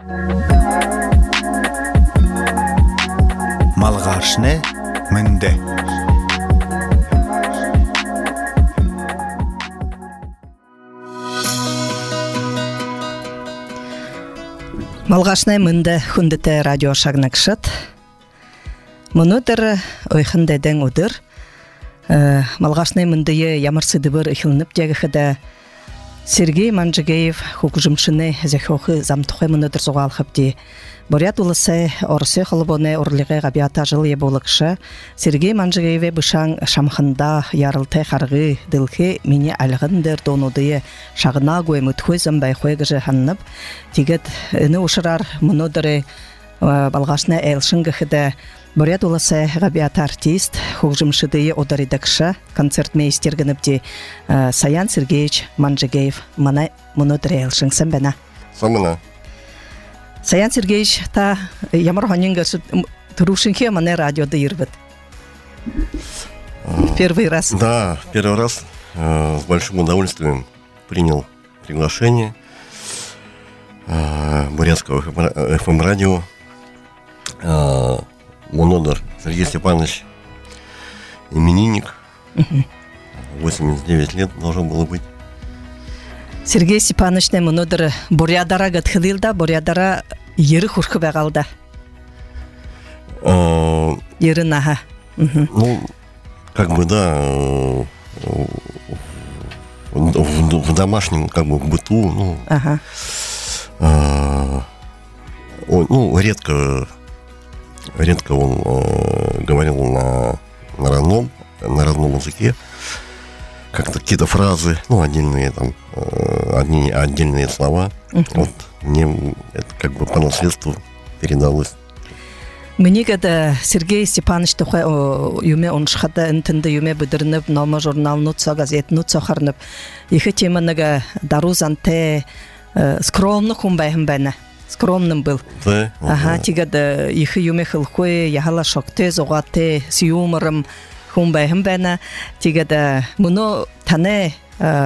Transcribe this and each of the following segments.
Малгашне мынде. Малгашне мынде хундете радио шагнакшат. Мунудыр ойхындеден удыр. Малгашне мындые ямарсыдыбыр ихилнип жагыхыда Сергей Манжигеев хукужумшыны зехохы замтухы мунудыр зугалхыпди. Бурят улысы орысы холбоне орлыгы габията жыл еболыкшы. Сергей Манжигееве бышаң шамхында ярылты харгы дылхы мини алгындыр донудые шагына гоймыт хойзам байхойгы ханнып. Тигет ыны ушырар мунудыры балгашна элшынгыхыда Бурят улысы габията артист хукужумшыдые одаридакшы концертмейстер гыныпди Саян Сергеевич Манжигеев мана мунудыры элшыңсын бена. Самына. Саян Сергеевич, та ямар ханинга трушинхе мане радиода ирбит. Первый раз. Да, первый раз с большим удовольствием принял приглашение Бурятского FM-радио. Мунудыр Сергей Степанович именинник. 89 лет должен было быть. Сергей Степанович мунудыр Бурядара гатхылил да, Бурядара ері хурхы бағалда. Ері наха. Ну, как бы, да, в домашнем, как бы, быту, ну, ну, редко он говорил на родном языке. Как-то какие-то фразы, ну, отдельные там, отдельные слова. Вот мне это как бы по наследству передалось. Мне когда Сергей Степанович тухай юме он шхата интенде юме бидернеп номер журнал нутса газет нутса харнеп. Ихе теманага дарузанте скромно хумбайхым бана. Скромным был. Да. Ага, тигада ихе юме хылхой яхала шокте зогате с юмором хумбайхым бана. Тигада муно тане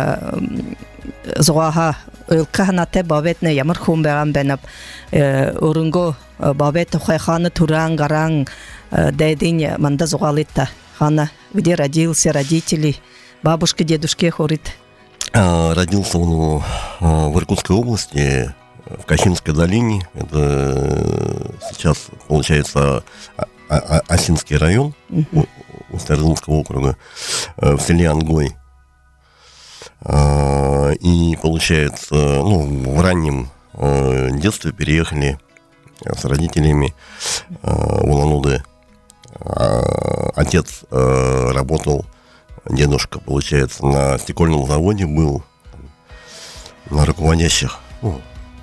зогаха ылкаханате баветне ямар хумбайган бенап урунго бавет хойханы туран гаран дедин манда зогалитта. Хана, где родился, родители, бабушки, дедушки хорит. Родился он в Иркутской области, в Кахинской долине. Это сейчас, получается, Осинский район Старозинского округа, в селе Ангой. И, получается, ну, в раннем детстве переехали с родителями в Улан-Удэ. Отец работал, дедушка, получается, на стекольном заводе был, на руководящих, ну,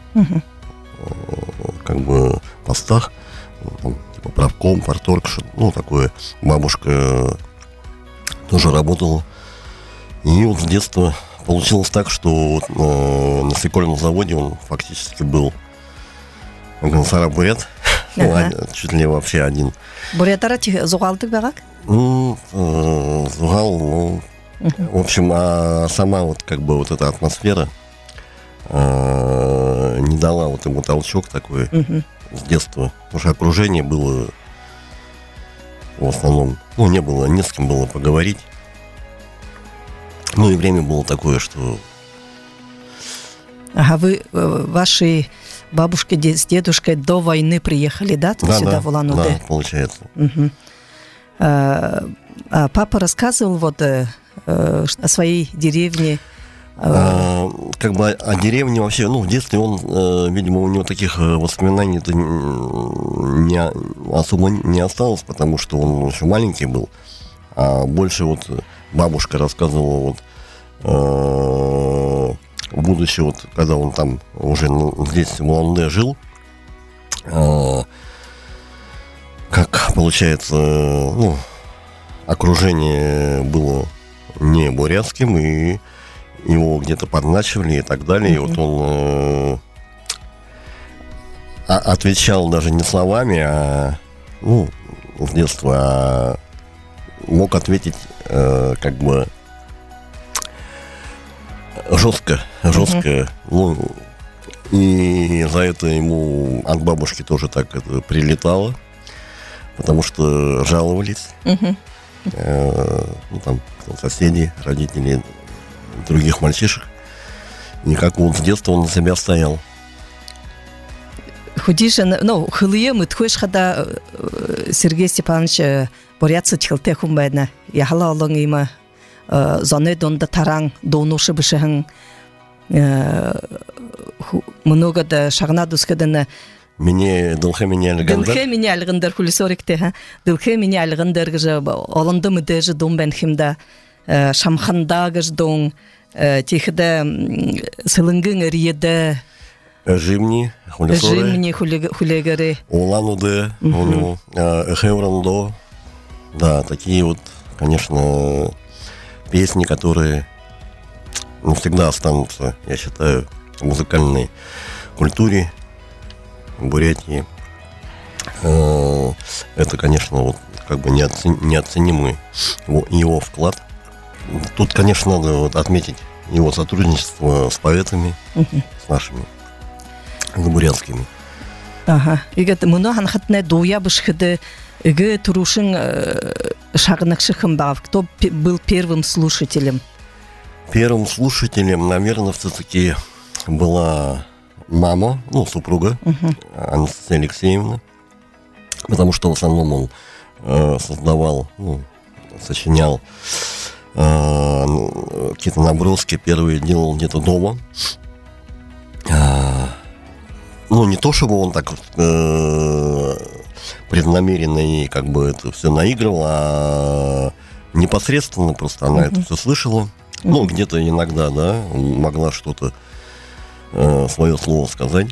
как бы постах, там, типа правком, парторг, ну, такое. Бабушка тоже работала. И вот с детства получилось так, что вот, на стекольном заводе он фактически был Гансара-Бурят, чуть ли вообще один. Бурятара зугалдык багак? Ну, зугал, ну, в общем, а сама вот как бы вот эта атмосфера не дала вот ему толчок такой с детства. Потому что окружение было в основном, ну, не с кем было поговорить. Ну и время было такое, что... Ага, вы, ваши бабушки с дедушкой до войны приехали, да? Сюда, в Улан-Удэ? Да, получается. Папа рассказывал вот о своей деревне? Как бы о деревне вообще, ну, в детстве он, видимо, у него таких воспоминаний особо не осталось, потому что он еще маленький был. А больше вот бабушка рассказывала вот будучи вот, когда он там уже здесь в Улан-Удэ жил, как получается, ну, окружение было не бурятским, и его где-то подначивали и так далее. И вот он отвечал даже не словами, а, ну, с детства, а мог ответить как бы жестко. Ну, И за это ему от бабушки тоже так это прилетало, потому что жаловались. Ну, там, соседи, родители других мальчишек. И как вот с детства он на себя стоял. Худишен, ну, хылые мытхуш хада Сергей Степанович борятся тхилте хумбайна. Яхала алон има зоны донда таран донуши бышыхын много да шагна дускадана. Мне дылхы меня алгандар. Дылхы меня алгандар хулисорикте, ха. Дылхы меня алгандар гыжа аланды мыдыжы дон бенхимда шамханда гыж дон тихда сылынгын риеда. Жимни, хулисоры. Жимни хулегары. Улануды, Хеврандо. Да, такие вот, конечно, песни, которые навсегда останутся, я считаю, в музыкальной культуре Бурятии. Это, конечно, вот как бы неоценимый его вклад. Тут, конечно, надо вот отметить его сотрудничество с поэтами, с нашими, с бурятскими. Ага. Игет мунахан хатне дуя бышхыды иге турушин шагнакшихым бав. Кто был первым слушателем? Первым слушателем, наверное, все-таки была мама, ну, супруга Анастасия Алексеевна, потому что в основном он создавал, ну, сочинял какие-то наброски, первые делал где-то дома. Ну, не то, чтобы он так преднамеренно и как бы это все наигрывал, а непосредственно просто она это все слышала. Ну, где-то иногда, да, могла что-то, свое слово сказать.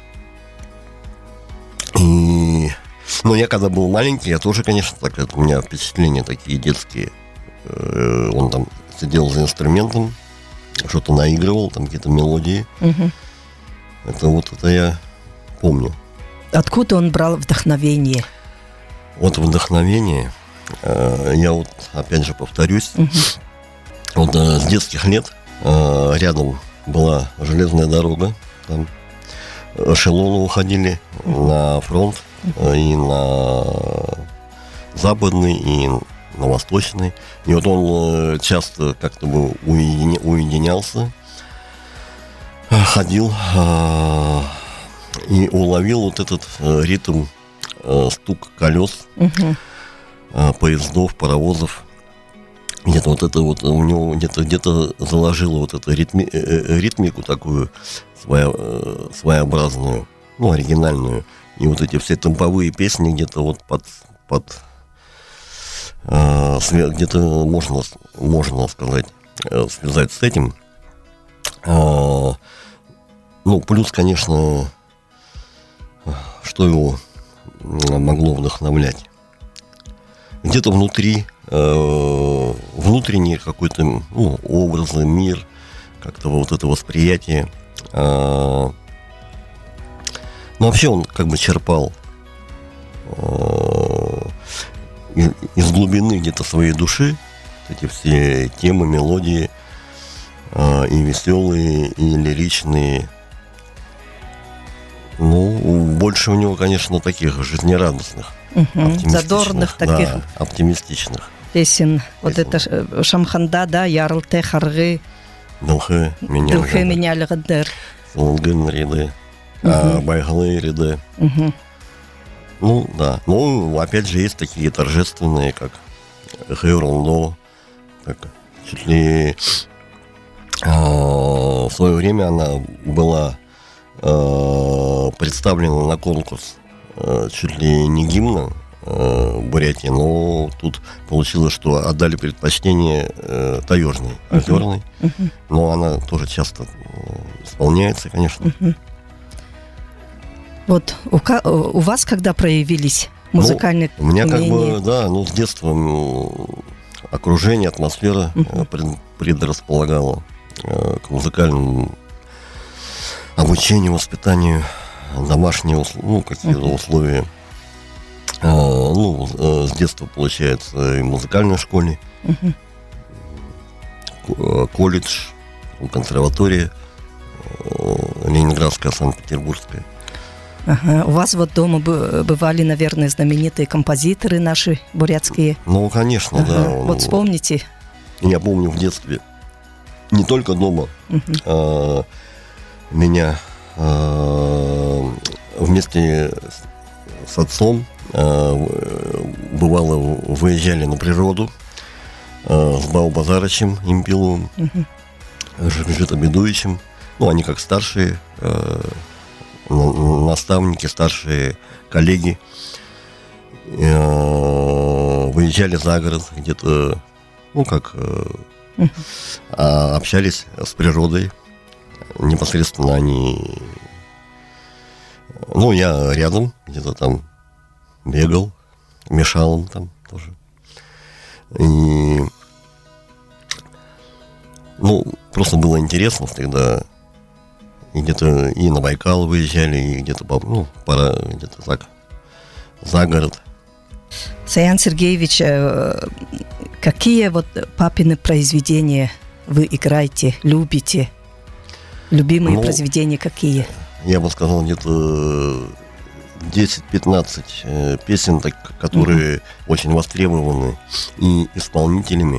И, ну, я когда был маленький, я тоже, конечно, так, это, у меня впечатления такие детские. Он там сидел за инструментом, что-то наигрывал, там какие-то мелодии. Это я помню. Откуда он брал вдохновение? Вот вдохновение, я вот, опять же, повторюсь, вот с детских лет рядом была железная дорога, там эшелоны уходили на фронт и на западный, и на восточный. И вот он часто как-то бы уединялся, ходил и уловил вот этот ритм, стук колес, поездов, паровозов. Где-то вот это вот у него где-то заложило вот эту ритмику такую своеобразную, ну, оригинальную. И вот эти все темповые песни где-то вот где-то можно сказать, связать с этим. Ну, плюс, конечно, что его могло вдохновлять? Где-то внутренний какой-то, ну, образы, мир, как-то вот это восприятие. Ну, вообще он как бы черпал из глубины где-то своей души эти все темы, мелодии, и веселые, и лиричные. Ну, больше у него, конечно, таких жизнерадостных, задорных таких, да, оптимистичных песен. Вот это Шамханда, да, Ярылте Харгы, Дылхы меня алгандар, Сылынгын ряды, Байгалы ряды. Ну, да. Ну, опять же, есть такие торжественные, как Хеврандо, так, чуть ли в свое время она была представлена на конкурс чуть ли не гимна Бурятии, но тут получилось, что отдали предпочтение таежной, озерной, но она тоже часто исполняется, конечно. Вот у вас когда проявились музыкальные умения? У меня как бы, да, ну, с детства окружение, атмосфера предрасполагала к музыкальному обучению, воспитанию, домашние, ну, какие-то условия. Ну, с детства, получается, и в музыкальной школе, колледж, консерватория. Ленинградская, Санкт-Петербургская. Ага. У вас вот дома бывали, наверное, знаменитые композиторы наши бурятские. Ну, конечно, ага. да. Вот вспомните. Я помню в детстве, не только дома, меня вместе с отцом бывало выезжали на природу с Бау Базарычем Импиловым, Жигжитом Бедуевичем. Ну, они как старшие наставники, старшие коллеги. Выезжали за город где-то, ну, как общались с природой. Непосредственно они... Ну, я рядом, где-то там бегал, мешал им там тоже. И... Ну, просто было интересно всегда. И где-то и на Байкал выезжали, и где-то, ну, пора где-то так, за город. Саян Сергеевич, какие вот папины произведения вы играете, любите? Любимые произведения какие? Я бы сказал, где-то 10-15 песен, которые очень востребованы и исполнителями.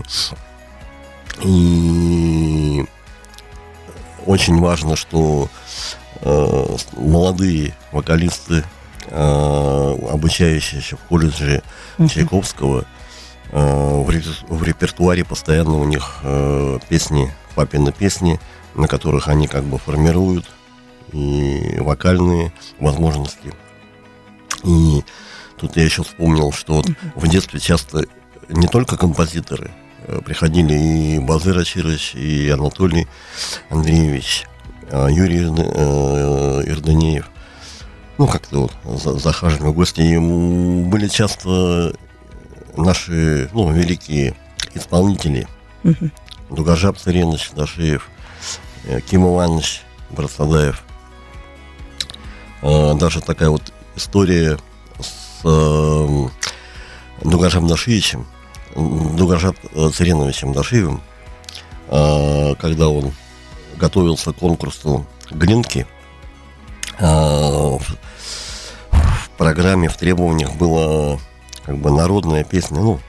И очень важно, что молодые вокалисты, обучающиеся в колледже Чайковского, в репертуаре постоянно у них песни, папины песни, на которых они как бы формируют и вокальные возможности. И тут я еще вспомнил, что вот в детстве часто не только композиторы приходили, и Базыр Ачирович, и Анатолий Андреевич, Юрий Ирданеев. Ну, как-то вот захаживали в гости. И были часто наши, ну, великие исполнители. Дугажап Царенович Дашиев, Ким Иванович Брасадаев. Даже такая вот история с Дугажапом Дашиевичем, Дугажап Цареновичем Дашиевым, когда он готовился к конкурсу Глинки, в программе, в требованиях была как бы народная песня, ну,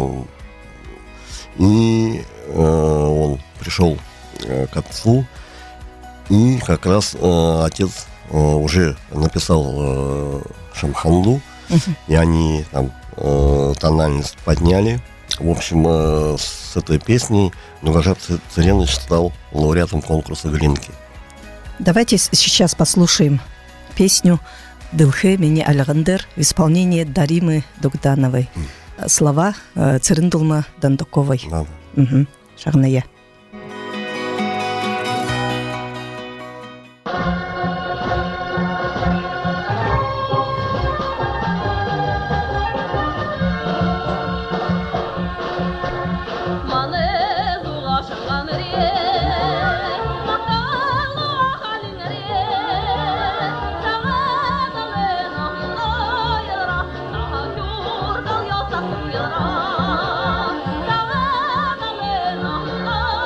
и он пришел к отцу, и как раз отец уже написал Шамханду, и они там тональность подняли. В общем, с этой песней Дугажап Царенович стал лауреатом конкурса Глинки. Давайте сейчас послушаем песню «Дылхы мені алғандыр» в исполнении Даримы Дугдановой. Слова Цырындылма Дандуковой. Шағная. Oh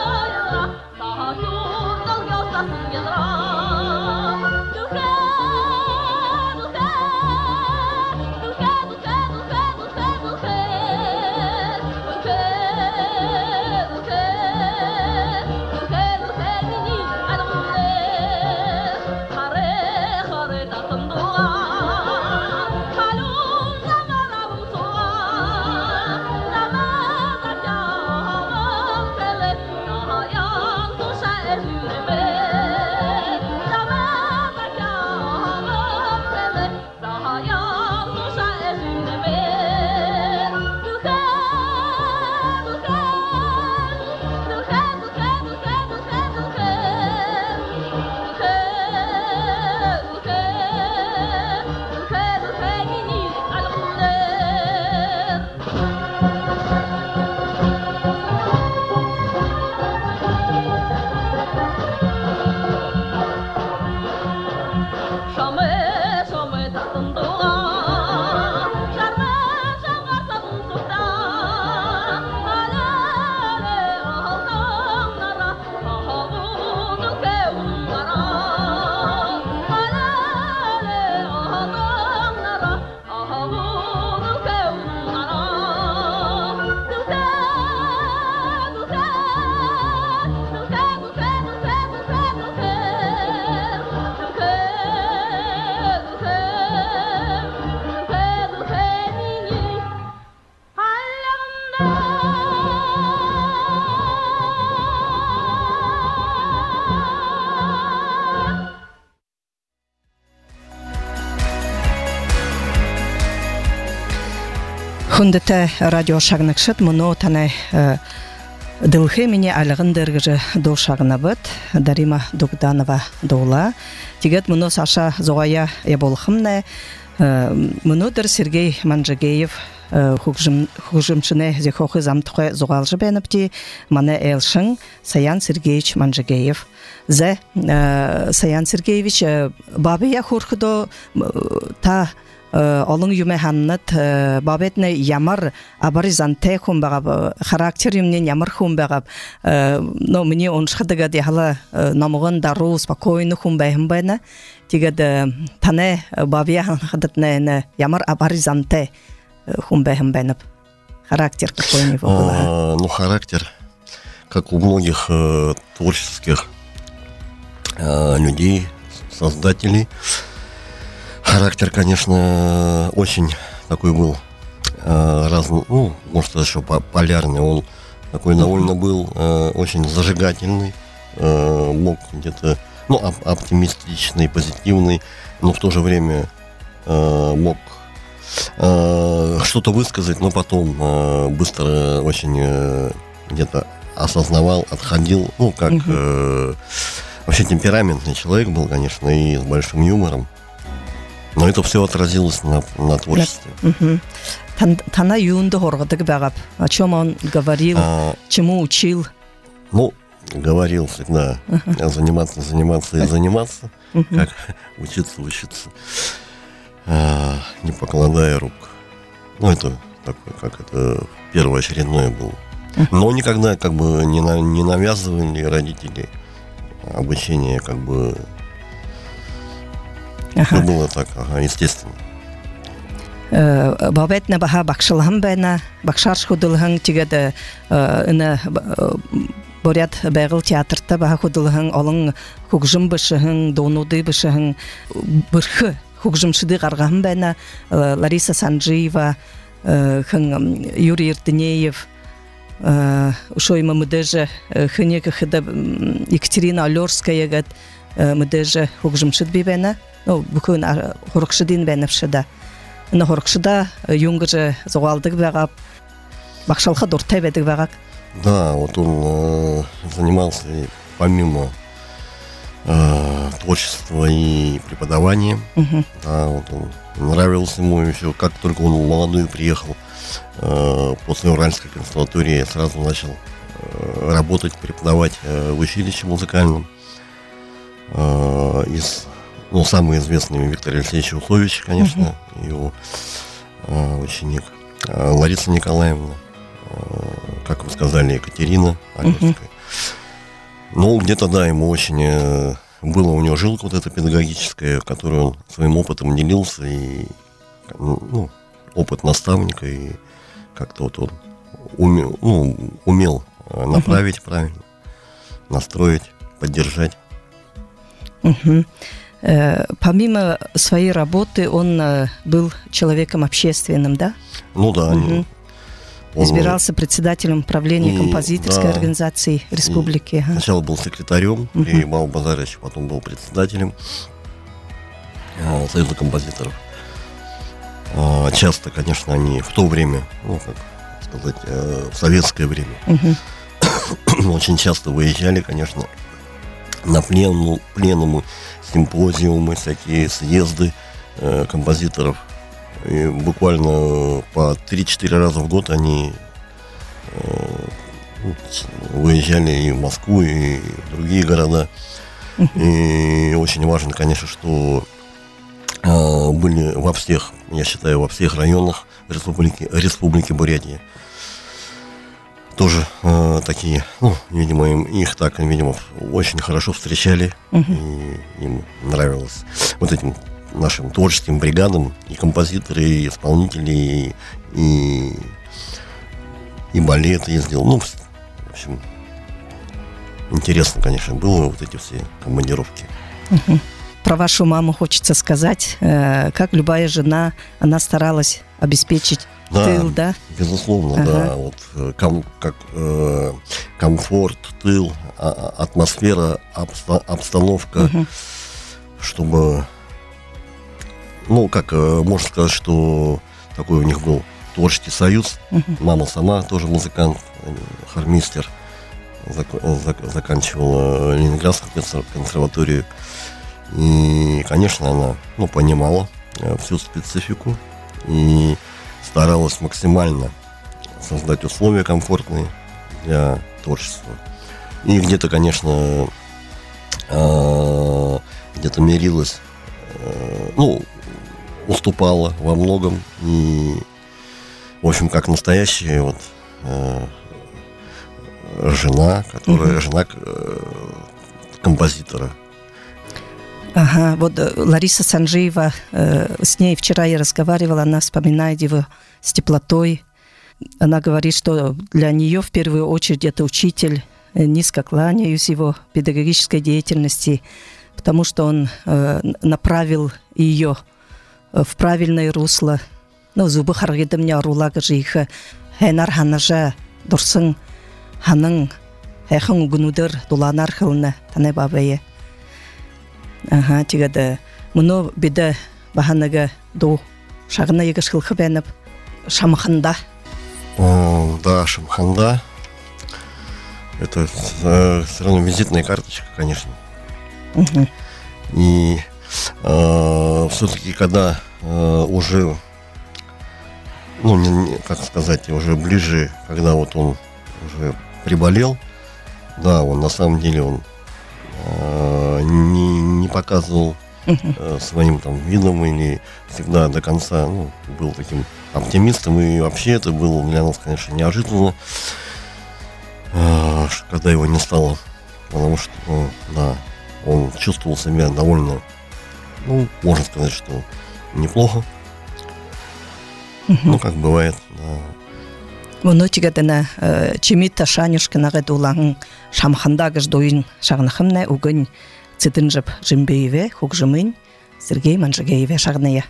Хундыта радио шагныкшыт, мұны таны дылхы мене алығын дәргіжі доу шағынабыт, Дарима Дугданова доула. Тегет мұны Саша зоғая еболхымны, мұны дыр Сергей Манжыгеев хұғжымшыны зехоқы замтықы зоғалжы бәніпті, маны әлшың Саян Сергеевич Манжыгеев. Зе Саян Сергеевич бабыя хұрқыды та Олың юме ханнат бабетне ямар абаризанте хум багаб характер юмнен ямар хум багаб но мне он шхадага дехала намоган дару спокойно хум бахым байна тигад тане бабия хадатне ямар абаризанте хум бахым байна характер какой у него был. Ну характер как у многих творческих людей, создателей. Характер, конечно, очень такой был разный, ну, можно сказать, что полярный. Он такой довольно был очень зажигательный, мог где-то, ну, оптимистичный, позитивный, но в то же время мог что-то высказать, но потом быстро очень где-то осознавал, отходил, ну, как вообще темпераментный человек был, конечно, и с большим юмором. Но это все отразилось на творчестве. Тана юнда хоргадык багап. О чем он говорил, чему учил? Ну, говорил всегда заниматься и заниматься, как учиться, не покладая рук. Ну, это такое, как это первоочередное было. Но никогда как бы не навязывали родители обучение, как бы. Все было так, естественно. Бабетне баха бакшылхым бәйна, бакшарш худылхың тигеді үні борят бәғыл театрта баха худылхың, олың хугжым бішіхің, донуды бішіхің, бірхі хугжымшыды қарғахым бәйна, Лариса Санжиева, Юрий Иртынеев, Ушойма мүдежі, хынекі хыда Екатерина Алерская гәд мүдежі хугжымшыд бейбәйна. Ну, бүкін хорықшыден бәніпшіда. Үні хорықшыда юнгыры зоғалдық бағап, бақшалға дұртай бәдік бағақ. Да, вот он занимался помимо творчества и преподавания. Да, вот он нравился ему еще, как только он молодой приехал после Уральской консерватории, сразу начал работать, преподавать в училище музыкальном. Ну, самый известный Виктор Алексеевич Усович, конечно, его ученик. Лариса Николаевна, как вы сказали, Екатерина Алерская. Ну, где-то, да, ему очень было у него жилка вот эта педагогическая, которую он своим опытом делился, и ну, опыт наставника, и как-то вот он умел направить правильно, настроить, поддержать. Помимо своей работы он был человеком общественным, да? Ну да. Он избирался председателем правления композиторской организации республики. Сначала был секретарем при Бау Базарыче, потом был председателем Союза композиторов. Часто, конечно, они в то время, ну, как сказать, в советское время, очень часто выезжали, конечно, на пленумы, симпозиумы, всякие съезды композиторов. И буквально по 3-4 раза в год они выезжали и в Москву, и в другие города. И очень важно, конечно, что были во всех, я считаю, во всех районах Республики Бурятия. Тоже такие, ну, видимо, их так, видимо, очень хорошо встречали, и им нравилось вот этим нашим творческим бригадам и композиторы, и исполнители, и балет ездил. Ну, в общем, интересно, конечно, было вот эти все командировки. Про вашу маму хочется сказать, как любая жена, она старалась обеспечить тыл, да? Безусловно, да. Вот как комфорт, тыл, атмосфера, обстановка, чтобы, ну, как можно сказать, что такой у них был творческий союз. Мама сама тоже музыкант, хормейстер. Заканчивала Ленинградскую консерваторию. И, конечно, она понимала всю специфику и старалась максимально создать условия комфортные для творчества. И где-то, конечно, где-то мирилась, уступала во многом. И, в общем, как настоящая жена, жена композитора. Ага, вот Лариса Санжиева, с ней вчера я разговаривала, она вспоминает его с теплотой. Она говорит, что для нее в первую очередь это учитель. Низко кланяюсь его педагогической деятельности, потому что он направил ее в правильное русло. Зубы харгиды мне арулага жиха, хэнар ханажа, дурсын, ханың, хэхэн угнудыр, дуланар хылны, таны бабайы. Ага, тигады. Мұны биді баханага ду шағына егіш қылқы бәніп Шамханда. Да, Шамханда. Это все равно визитная карточка, конечно. И все-таки, когда уже, как сказать, уже ближе, когда вот он уже приболел, да, он на самом деле он не показывал своим там видом или всегда до конца был таким оптимистом. И вообще это было для нас, конечно, неожиданно, когда его не стало, потому что да, он чувствовал себя довольно, можно сказать, что неплохо. Как бывает, да. Мұны тигадына чимита шанюшкинағы дулағын Шамхандагыш дойын шағынықымна үгін цитын жып жымбейве, хук-жымын Сергей Манжыгееве шағыная.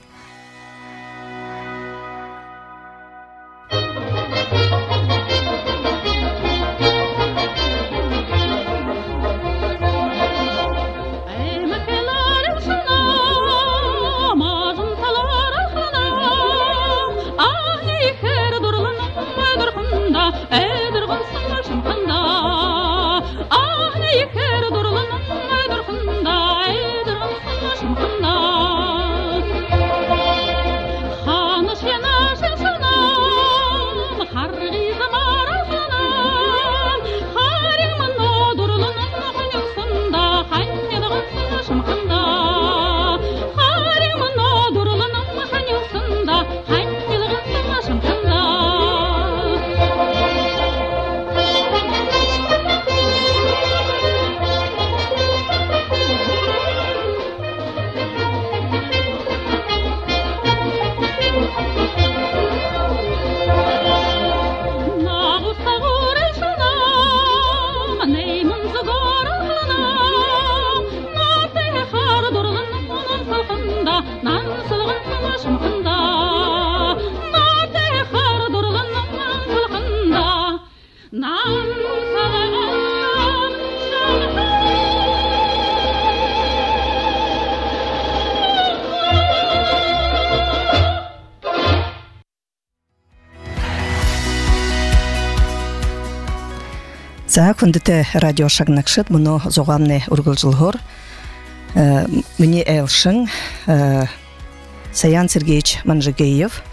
Так, вандыте радио шагнакшыт, мұны зоғамны үргіл Мне Элшин, Саян Сергеевич Манжыгеев.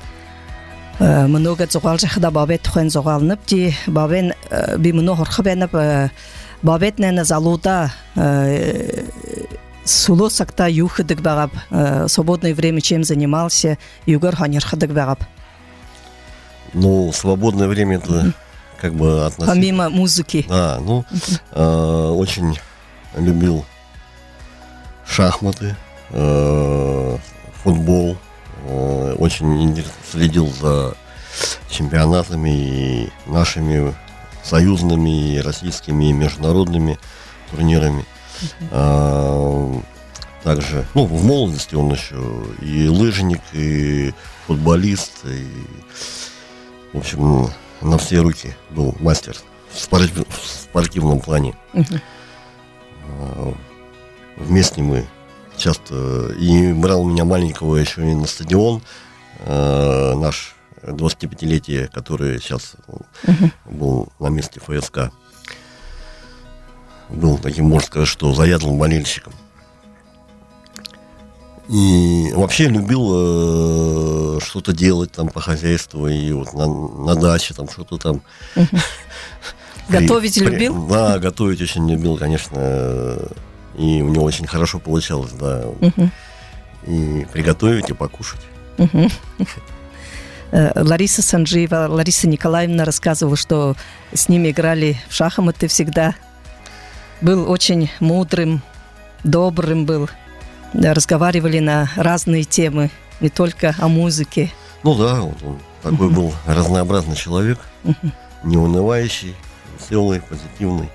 Много зоғал жахыда бабет тұхын зоғалынып, де бабен би мұны хорқы бәніп, бабет нәні залуда суло сакта юхыдык бағап, свободное время чем занимался, югар ханерхыдык бағап. Свободное время это как бы относительно. Помимо музыки. Да, очень любил шахматы, футбол, очень следил за чемпионатами и нашими союзными, и российскими, и международными турнирами. Также, в молодости он еще и лыжник, и футболист, и, в общем, на все руки был мастер в спортивном плане. Вместе мы часто... И брал меня маленького еще и на стадион наш 25-летие, которое сейчас был на месте ФСК. Был таким, можно сказать, что заядлым болельщиком. И вообще любил что-то делать там по хозяйству, и вот на даче там что-то там. Готовить любил? Да, готовить очень любил, конечно. И у него очень хорошо получалось, да. И приготовить, и покушать. Лариса Санджиева, Лариса Николаевна рассказывала, что с ними играли в шахматы всегда. Был очень мудрым, добрым был. Разговаривали на разные темы, не только о музыке. Ну да, вот он такой был разнообразный человек, неунывающий, веселый, позитивный.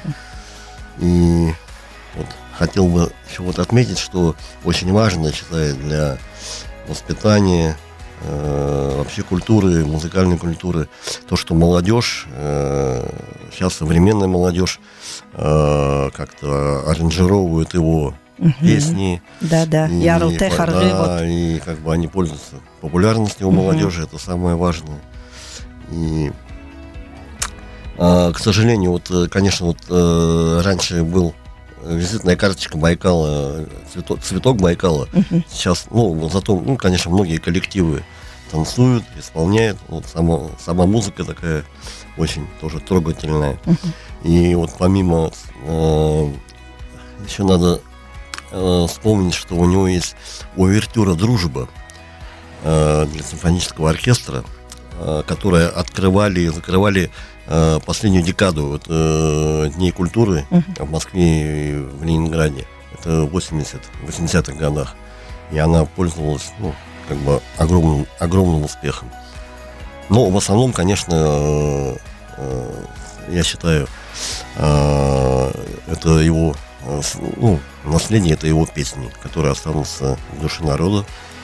И вот хотел бы еще вот отметить, что очень важно, считаю, для воспитания вообще культуры, музыкальной культуры, то, что молодежь, сейчас современная молодежь как-то аранжировывает его песни. Да, и как бы они пользуются популярностью у молодежи, это самое важное. И, к сожалению, вот, конечно, вот раньше был визитная карточка Байкала, цветок Байкала. Сейчас, зато, конечно, многие коллективы танцуют, исполняют. Вот сама музыка такая очень тоже трогательная. И вот помимо еще надо вспомнить, что у него есть увертюра «Дружба» для симфонического оркестра, которая открывали и закрывали последнюю декаду Дней культуры в Москве и в Ленинграде. Это в 80-х годах. И она пользовалась огромным успехом. Но в основном, конечно, я считаю, это его наследие, это его песни, которые останутся в душе народа.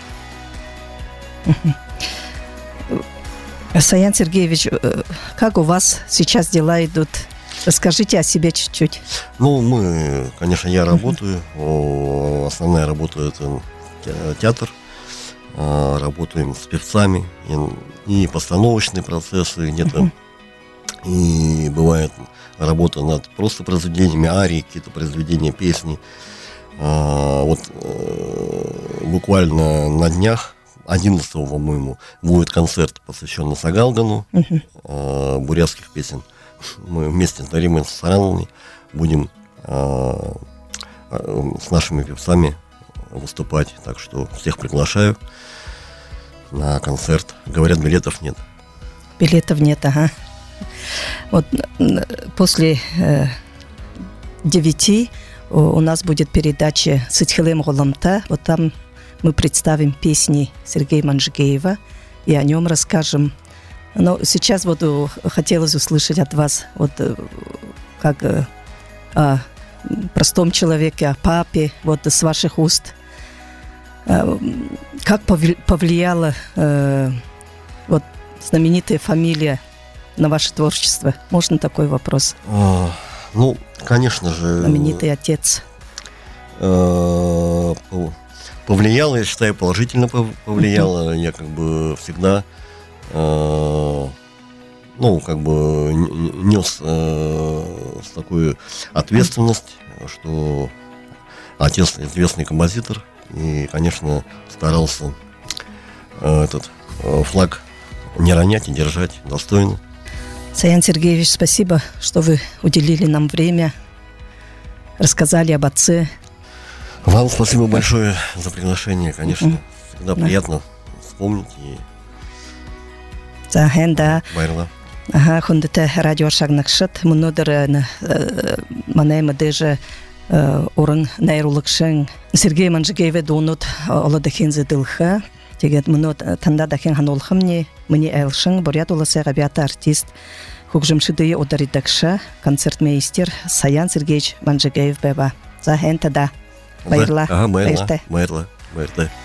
Саян Сергеевич, как у вас сейчас дела идут? Расскажите о себе чуть-чуть. Конечно, я работаю. Основная работа – это театр. Работаем с певцами. И постановочные процессы где-то. И бывает работа над просто произведениями арии, какие-то произведения песни. Буквально на днях, 11-го, по-моему, будет концерт, посвященный Сагалгану, бурятских песен. Мы вместе с Наримой Сарановной будем с нашими певцами выступать. Так что всех приглашаю на концерт. Говорят, билетов нет. Билетов нет, ага. Вот после 9 у нас будет передача «Сытхилем Голамта». Вот там мы представим песни Сергея Манжигеева и о нем расскажем. Но сейчас хотелось услышать от вас, как о простом человеке, о папе, с ваших уст. Как повлияла знаменитая фамилия на ваше творчество? Можно такой вопрос? Конечно же. Знаменитый отец. Повлияло, я считаю, положительно повлияло. Я всегда нес с такой ответственность, что отец известный композитор, и, конечно, старался этот флаг не ронять и держать достойно. Саян Сергеевич, спасибо, что вы уделили нам время, рассказали об отце. Вам спасибо большое за приглашение, конечно. Всегда приятно вспомнить и байрла. Хундата радио шагнакшат, мнодер манайма даже орын найрулыкшын Сергей Манжигееве донут оладахин задылха. Тегет мнод танда дахин ханолхамни мне элшын бурят уласы ребята артист хукжымшидые ударидакша концертмейстер Саян Сергеевич Манжигеев беба. За хентада. Байрла. Байрла.